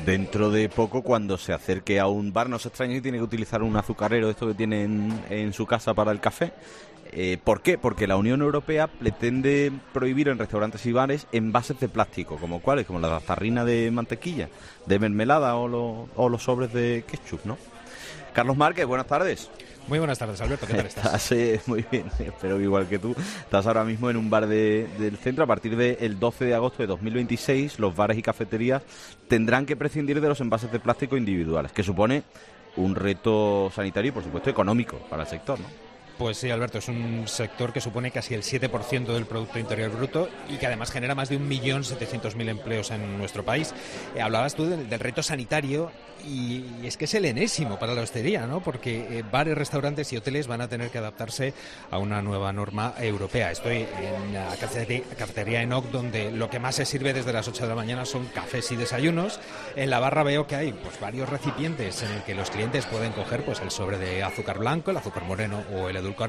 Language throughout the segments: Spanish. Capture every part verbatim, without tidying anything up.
dentro de poco, cuando se acerque a un bar, no se extrañe que tiene que utilizar un azucarero, esto que tiene en, en su casa para el café. Eh, ¿Por qué? Porque la Unión Europea pretende prohibir en restaurantes y bares envases de plástico, como cuáles, como la tarrina de mantequilla, de mermelada o, lo, o los sobres de ketchup, ¿no? Carlos Márquez, buenas tardes. Muy buenas tardes, Alberto, ¿qué tal estás? Estás eh, muy bien, espero igual que tú. Estás ahora mismo en un bar de, del centro. A partir del doce de agosto de dos mil veintiséis, los bares y cafeterías tendrán que prescindir de los envases de plástico individuales, que supone un reto sanitario y, por supuesto, económico para el sector, ¿no? Pues sí, Alberto, es un sector que supone casi el siete por ciento del Producto Interior Bruto y que además genera más de un millón setecientos mil empleos en nuestro país. Eh, hablabas tú del, del reto sanitario y, y es que es el enésimo para la hostelería, ¿no? Porque eh, bares, restaurantes y hoteles van a tener que adaptarse a una nueva norma europea. Estoy en la cafetería, cafetería Enoch, donde lo que más se sirve desde las ocho de la mañana son cafés y desayunos. En la barra veo que hay pues varios recipientes en el que los clientes pueden coger pues el sobre de azúcar blanco, el azúcar moreno o el edulcorante.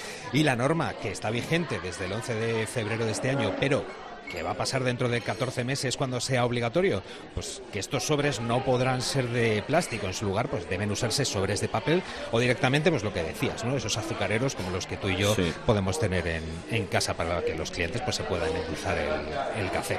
Y la norma que está vigente desde el once de febrero de este año, pero que va a pasar dentro de catorce meses cuando sea obligatorio, pues que estos sobres no podrán ser de plástico, en su lugar pues deben usarse sobres de papel o directamente pues lo que decías, ¿no? Esos azucareros como los que tú y yo sí. podemos tener en, en casa para que los clientes pues se puedan endulzar el, el café.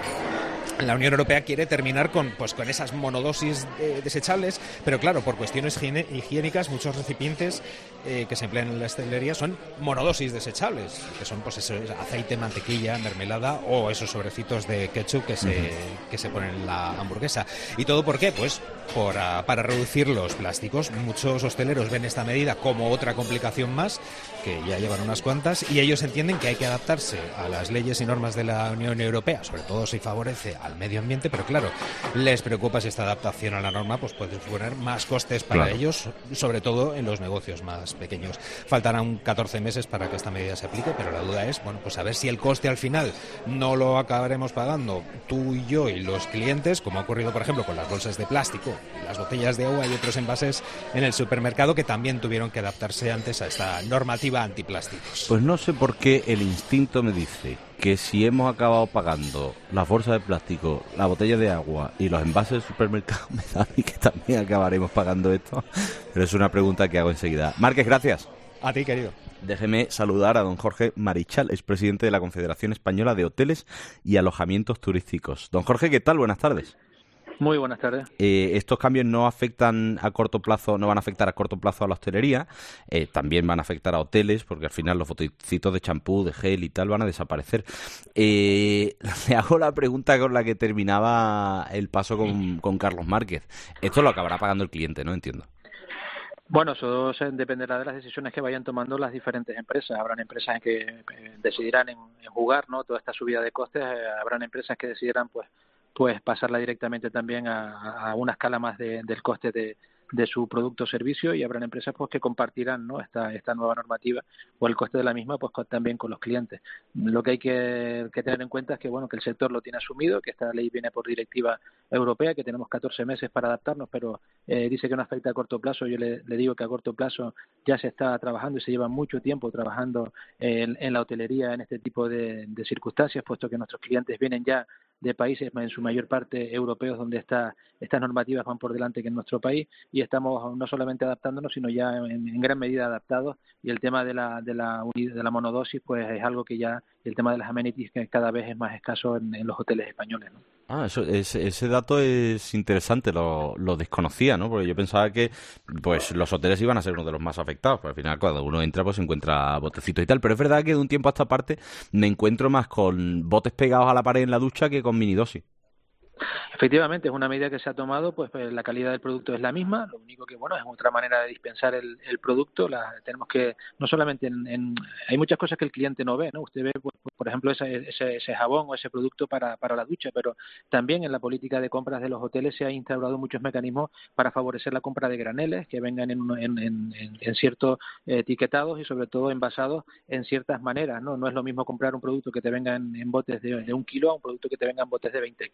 La Unión Europea quiere terminar con pues con esas monodosis eh, desechables, pero claro, por cuestiones higiene, higiénicas, muchos recipientes eh, que se emplean en la hostelería son monodosis desechables, que son pues eso, aceite, mantequilla, mermelada o esos sobrecitos de ketchup que se, uh-huh. que se ponen en la hamburguesa. ¿Y todo por qué? Pues por, uh, para reducir los plásticos. Muchos hosteleros ven esta medida como otra complicación más, que ya llevan unas cuantas, y ellos entienden que hay que adaptarse a las leyes y normas de la Unión Europea, sobre todo si favorece al medio ambiente, pero claro, les preocupa si esta adaptación a la norma pues puede suponer más costes para claro. ellos, sobre todo en los negocios más pequeños. Faltarán catorce meses para que esta medida se aplique, pero la duda es, bueno, pues a ver si el coste al final no lo acabaremos pagando tú y yo y los clientes, como ha ocurrido, por ejemplo, con las bolsas de plástico, las botellas de agua y otros envases en el supermercado que también tuvieron que adaptarse antes a esta normativa antiplásticos. Pues no sé por qué el instinto me dice que si hemos acabado pagando las bolsas de plástico, la botella de agua y los envases del supermercado, me da a mí que también acabaremos pagando esto. Pero es una pregunta que hago enseguida. Márquez, gracias. A ti, querido. Déjeme saludar a don Jorge Marichal, es presidente de la Confederación Española de Hoteles y Alojamientos Turísticos. Don Jorge, ¿qué tal? Buenas tardes. Muy buenas tardes. Eh, estos cambios no afectan a corto plazo, no van a afectar a corto plazo a la hostelería, eh, también van a afectar a hoteles, porque al final los botecitos de champú, de gel y tal van a desaparecer. Eh, le hago la pregunta con la que terminaba el paso con, con Carlos Márquez. Esto lo acabará pagando el cliente, ¿no? Entiendo. Bueno, eso dependerá de las decisiones que vayan tomando las diferentes empresas. Habrán empresas que eh, decidirán en, en jugar, ¿no? Toda esta subida de costes. Eh, habrán empresas que decidirán, pues, pues pasarla directamente también a, a una escala más de, del coste de, de su producto o servicio, y habrán empresas pues que compartirán, ¿no? esta esta nueva normativa o el coste de la misma pues con, también con los clientes. Lo que hay que, que tener en cuenta es que bueno que el sector lo tiene asumido, que esta ley viene por directiva europea, que tenemos catorce meses para adaptarnos, pero eh, dice que no afecta a corto plazo. Yo le, le digo que a corto plazo ya se está trabajando y se lleva mucho tiempo trabajando en, en la hotelería en este tipo de, de circunstancias, puesto que nuestros clientes vienen ya de países en su mayor parte europeos donde esta, estas normativas van por delante que en nuestro país, y estamos no solamente adaptándonos sino ya en, en gran medida adaptados, y el tema de la de la de la monodosis pues es algo que ya, el tema de las amenities que cada vez es más escaso en, en los hoteles españoles, ¿no? Ah, eso, ese, ese dato es interesante, lo, lo desconocía, ¿no? Porque yo pensaba que pues los hoteles iban a ser uno de los más afectados, porque al final cuando uno entra pues encuentra botecitos y tal, pero es verdad que de un tiempo a esta parte me encuentro más con botes pegados a la pared en la ducha que con minidosis. Efectivamente, es una medida que se ha tomado, pues, pues la calidad del producto es la misma, lo único que, bueno, es otra manera de dispensar el, el producto. La, tenemos que, no solamente en, en, hay muchas cosas que el cliente no ve, ¿no? Usted ve, pues, por ejemplo, ese, ese, ese jabón o ese producto para, para la ducha, pero también en la política de compras de los hoteles se ha instaurado muchos mecanismos para favorecer la compra de graneles que vengan en, en, en, en, en ciertos eh, etiquetados y sobre todo envasados en ciertas maneras, ¿no? No es lo mismo comprar un producto que te venga en, en botes de, de un kilo a un producto que te venga en botes de veinte kilos. Al final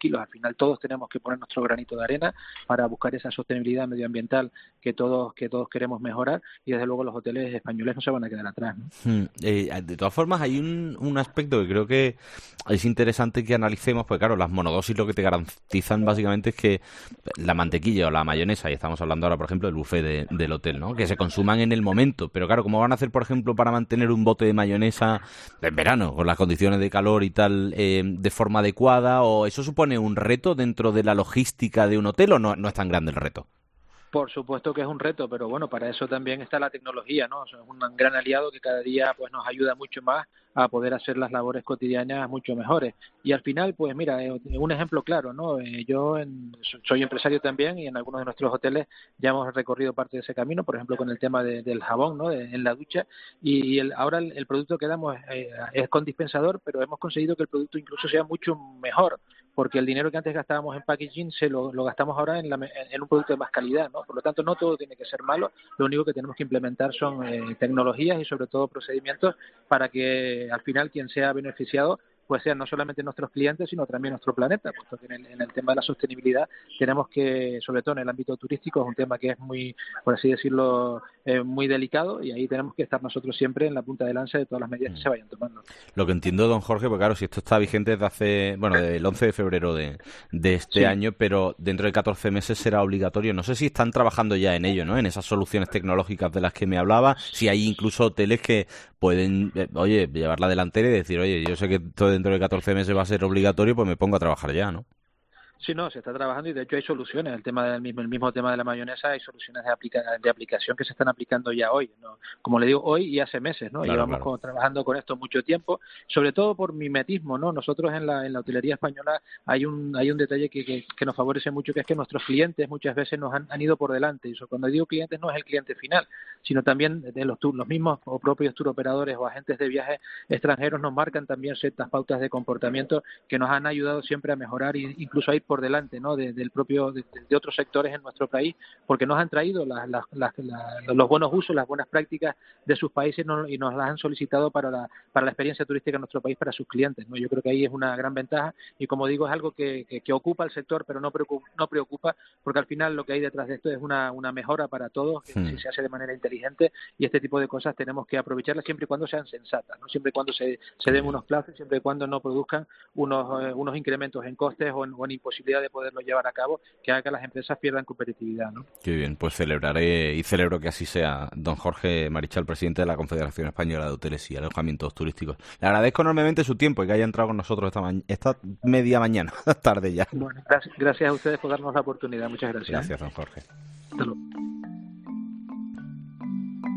final todos tenemos que poner nuestro granito de arena para buscar esa sostenibilidad medioambiental que todos que todos queremos mejorar, y desde luego los hoteles españoles no se van a quedar atrás, ¿no? Hmm. Eh, de todas formas, hay un, un aspecto que creo que es interesante que analicemos, porque claro, las monodosis lo que te garantizan básicamente es que la mantequilla o la mayonesa, y estamos hablando ahora por ejemplo del buffet de, del hotel, ¿no?, que se consuman en el momento, pero claro, ¿cómo van a hacer por ejemplo para mantener un bote de mayonesa en verano, con las condiciones de calor y tal, eh, de forma adecuada? ¿O eso supone un reto dentro de la logística de un hotel, o no, no es tan grande el reto? Por supuesto que es un reto, pero bueno, para eso también está la tecnología, ¿no? O sea, es un gran aliado que cada día pues nos ayuda mucho más a poder hacer las labores cotidianas mucho mejores. Y al final, pues mira, eh, un ejemplo claro, ¿no? Eh, yo en, soy empresario también, y en algunos de nuestros hoteles ya hemos recorrido parte de ese camino, por ejemplo con el tema de, del jabón, ¿no?, de, en la ducha, y el, ahora el, el producto que damos eh, es con dispensador, pero hemos conseguido que el producto incluso sea mucho mejor, porque el dinero que antes gastábamos en packaging se lo, lo gastamos ahora en, la, en un producto de más calidad, ¿no? Por lo tanto, no todo tiene que ser malo, lo único que tenemos que implementar son eh, tecnologías y sobre todo procedimientos para que al final quien sea beneficiado pues sean no solamente nuestros clientes, sino también nuestro planeta, puesto que en el, en el tema de la sostenibilidad tenemos que, sobre todo en el ámbito turístico, es un tema que es muy, por así decirlo, eh, muy delicado, y ahí tenemos que estar nosotros siempre en la punta de lanza de todas las medidas que se vayan tomando. Lo que entiendo, don Jorge, porque claro, si esto está vigente desde hace, bueno, desde el once de febrero de, de este sí. año, pero dentro de catorce meses será obligatorio. No sé si están trabajando ya en ello, ¿no?, en esas soluciones tecnológicas de las que me hablaba, si hay incluso hoteles que pueden, eh, oye, llevar la delantera y decir, oye, yo sé que esto dentro de catorce meses va a ser obligatorio, pues me pongo a trabajar ya, ¿no? Sí, no, se está trabajando, y de hecho hay soluciones. El tema del mismo, el mismo tema de la mayonesa, hay soluciones de, aplica, de aplicación que se están aplicando ya hoy, ¿no? Como le digo, hoy y hace meses, ¿no? Claro, Llevamos claro. Con, trabajando con esto mucho tiempo, sobre todo por mimetismo, ¿no? Nosotros en la, en la hotelería española hay un hay un detalle que, que, que nos favorece mucho, que es que nuestros clientes muchas veces nos han, han ido por delante. Y eso, cuando digo clientes, no es el cliente final, sino también de los, los mismos o propios tour operadores o agentes de viajes extranjeros nos marcan también ciertas pautas de comportamiento que nos han ayudado siempre a mejorar e incluso a ir por delante, ¿no?, de, del propio de, de otros sectores en nuestro país, porque nos han traído las, las, las, las, los buenos usos, las buenas prácticas de sus países, ¿no?, y nos las han solicitado para la para la experiencia turística en nuestro país para sus clientes, ¿no? Yo creo que ahí es una gran ventaja, y como digo, es algo que, que, que ocupa el sector, pero no preocupa, no preocupa, porque al final lo que hay detrás de esto es una, una mejora para todos, que Hmm. si se hace de manera inteligente, y este tipo de cosas tenemos que aprovecharlas siempre y cuando sean sensatas, ¿no? Siempre y cuando se, se den unos plazos, siempre y cuando no produzcan unos eh, unos incrementos en costes o en, o en imposibilidad de poderlo llevar a cabo, que haga que las empresas pierdan competitividad, ¿no? Qué bien, pues celebraré y celebro que así sea. Don Jorge Marichal, presidente de la Confederación Española de Hoteles y Alojamientos Turísticos. Le agradezco enormemente su tiempo y que haya entrado con nosotros esta, ma- esta media mañana, tarde ya. Bueno, gracias, gracias a ustedes por darnos la oportunidad. Muchas gracias. Gracias, don Jorge. Hasta luego.